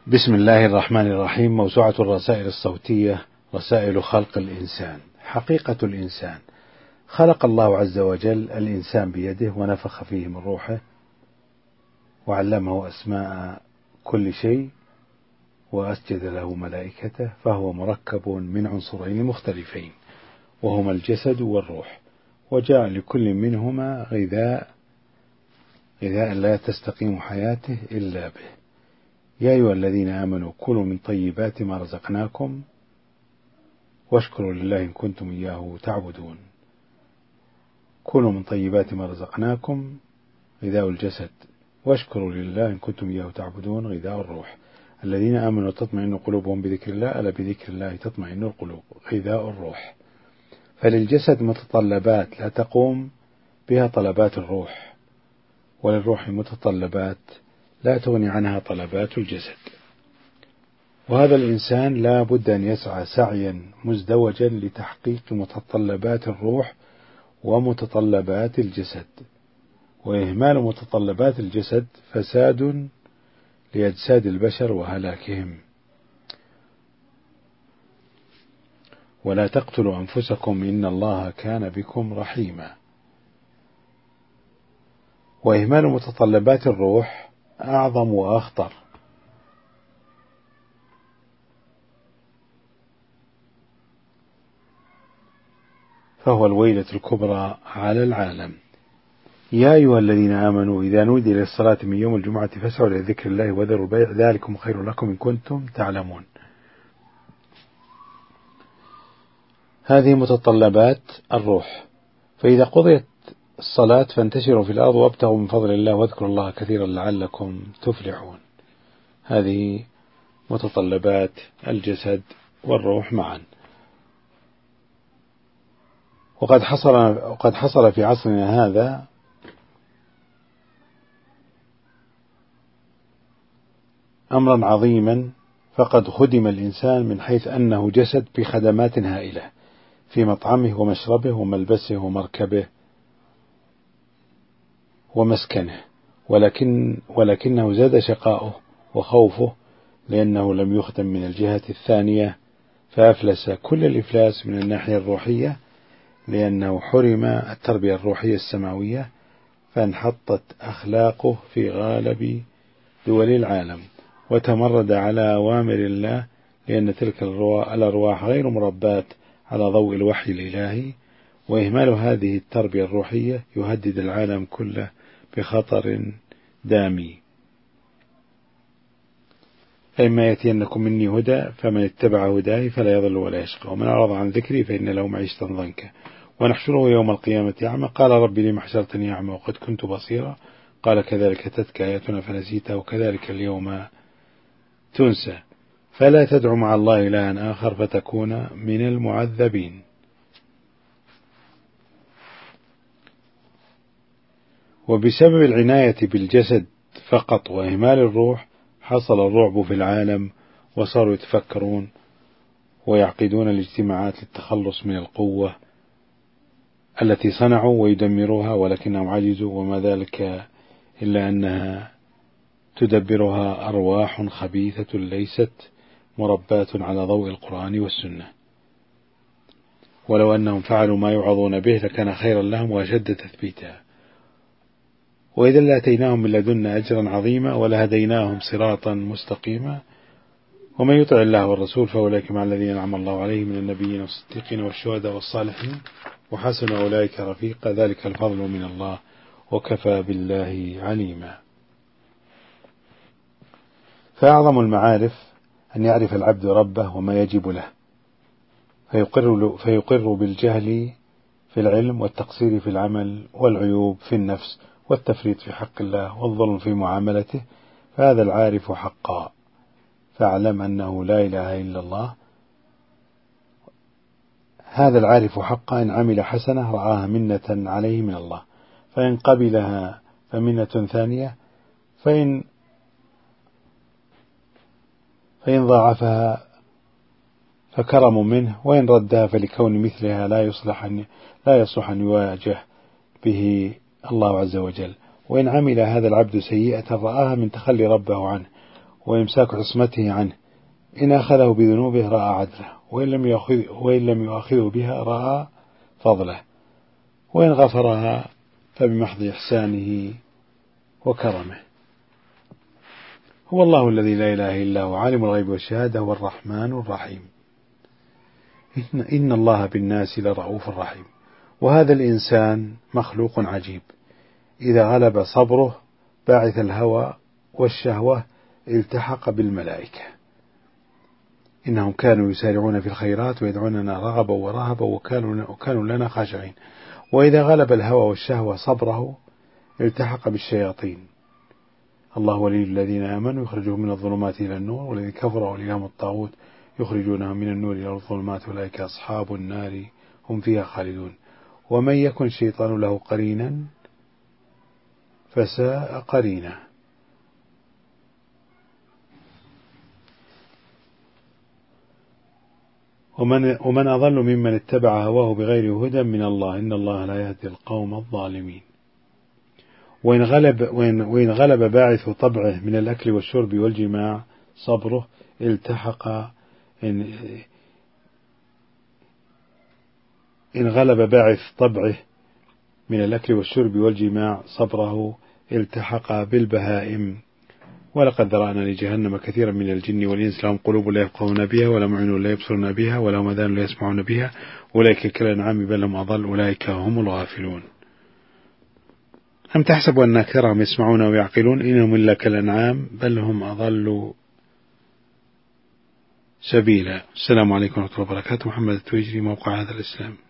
بسم الله الرحمن الرحيم. موسوعة الرسائل الصوتية رسائل خلق الإنسان. حقيقة الإنسان: خلق الله عز وجل الإنسان بيده ونفخ فيه من روحه وعلمه أسماء كل شيء وأسجد له ملائكته، فهو مركب من عنصرين مختلفين وهما الجسد والروح، وجاء لكل منهما غذاء لا تستقيم حياته إلا به. يا أيها الذين آمنوا كلوا من طيبات ما رزقناكم واشكروا لله إن كنتم إياه تعبدون. كلوا من طيبات ما رزقناكم غذاء الجسد، واشكروا لله إن كنتم إياه تعبدون غذاء الروح. الذين آمنوا تطمئن قلوبهم بذكر الله، ألا بذكر الله تطمئن القلوب غذاء الروح. فللجسد متطلبات لا تقوم بها طلبات الروح، وللروح متطلبات لا تغني عنها طلبات الجسد. وهذا الإنسان لا بد أن يسعى سعيا مزدوجا لتحقيق متطلبات الروح ومتطلبات الجسد، وإهمال متطلبات الجسد فساد لأجساد البشر وهلاكهم. ولا تقتلوا أنفسكم إن الله كان بكم رحيما. وإهمال متطلبات الروح أعظم وأخطر، فهو الويلة الكبرى على العالم. يا أيها الذين آمنوا إذا نودي للصلاة من يوم الجمعة فاسعوا إلى ذكر الله وذروا البيع ذلكم خير لكم إن كنتم تعلمون. هذه متطلبات الروح. فإذا قضيت الصلاة فانتشروا في الأرض وابتغوا من فضل الله واذكروا الله كثيرا لعلكم تفلحون. هذه متطلبات الجسد والروح معا. وقد حصل في عصرنا هذا أمرا عظيما، فقد خدم الإنسان من حيث أنه جسد بخدمات هائلة في مطعمه ومشربه وملبسه ومركبه ومسكنه، ولكنه زاد شقاؤه وخوفه لأنه لم يخدم من الجهة الثانية، فأفلس كل الإفلاس من الناحية الروحية، لأنه حرم التربية الروحية السماوية، فانحطت أخلاقه في غالب دول العالم وتمرد على أوامر الله، لأن تلك الأرواح غير مربات على ضوء الوحي الإلهي. وإهمال هذه التربية الروحية يهدد العالم كله بخطر دامي. فإما يأتينكم مني هدى فمن اتبع هداي فلا يضل ولا يشقى، ومن أعرض عن ذكري فإن له معيشة ضنكا ونحشره يوم القيامة أعمى قال ربي لم حشرتني أعمى وقد كنت بصيرا قال كذلك أتتك آياتنا فنسيتها وكذلك اليوم تنسى. فلا تدع مع الله إلها آخر فتكون من المعذبين. وبسبب العناية بالجسد فقط وإهمال الروح حصل الرعب في العالم، وصاروا يتفكرون ويعقدون الاجتماعات للتخلص من القوة التي صنعوا ويدمروها، ولكنهم عجزوا، وما ذلك إلا أنها تدبرها أرواح خبيثة ليست مرباة على ضوء القرآن والسنة. ولو أنهم فعلوا ما يوعظون به لكان خيرا لهم وأشد تثبيتا، وإذا لآتيناهم من لدنا أجرا عظيما ولهديناهم صراطا مستقيما. ومن يطع الله والرسول فأولئك مع الذين أنعم الله عليهم من النبيين والصديقين والشهداء والصالحين وحسن أولئك رفيقا ذلك الفضل من الله وكفى بالله عليما. فأعظم المعارف أن يعرف العبد ربه وما يجب له، فيقر بالجهل في العلم والتقصير في العمل والعيوب في النفس والتفريط في حق الله والظلم في معاملته، فهذا العارف حقا. فاعلم أنه لا إله إلا الله. هذا العارف حقا إن عمل حسنة رآها منة عليه من الله، فإن قبلها فمنة ثانية، فإن ضاعفها فكرم منه، وإن ردها فلكون مثلها لا يصلح أن يواجه به الله عز وجل. وإن عمل هذا العبد سيئة رآها من تخلي ربه عنه، وإمساك عصمته عنه. إن أخذه بذنوبه رأى عدله، وإن لم يؤاخذه بها رأى فضله، وإن غفرها فبمحض إحسانه وكرمه. هو الله الذي لا إله إلا هو عالم الغيب والشهادة، هو الرحمن الرحيم. إن الله بالناس لرؤوف رحيم. وهذا الإنسان مخلوق عجيب، إذا غلب صبره باعث الهوى والشهوة التحق بالملائكة، إنهم كانوا يسارعون في الخيرات ويدعوننا رغبا ورهبا وكانوا لنا خاشعين. وإذا غلب الهوى والشهوة صبره التحق بالشياطين. الله ولي الذين آمنوا يخرجهم من الظلمات إلى النور، والذين كفروا أولياءهم الطاغوت يخرجونهم من النور إلى الظلمات، أولئك أصحاب النار هم فيها خالدون. ومن يكن الشيطان له قرينا فساء قرينا. ومن أضل ممن اتبع هواه بغير هدى من الله، إن الله لا يهدي القوم الظالمين. وإن غلب باعث طبعه من الأكل والشرب والجماع صبره التحق إن غلب باعث طبعه من الأكل والشرب والجماع صبره التحق بالبهائم. ولقد ذرأنا لجهنم كثيرا من الجن والإنس لهم قلوب لا يفقهون بها، ولهم عيون لا يبصرون بها، ولهم آذان لا يسمعون بها، أولئك كالأنعام بل هم أضل، أولئك هم الغافلون. أم تحسب أن أكثرهم يسمعون ويعقلون، إنهم إلا كالأنعام بل هم أضل سبيلا. السلام عليكم ورحمة الله وبركاته. محمد التويجري، موقع هذا الإسلام.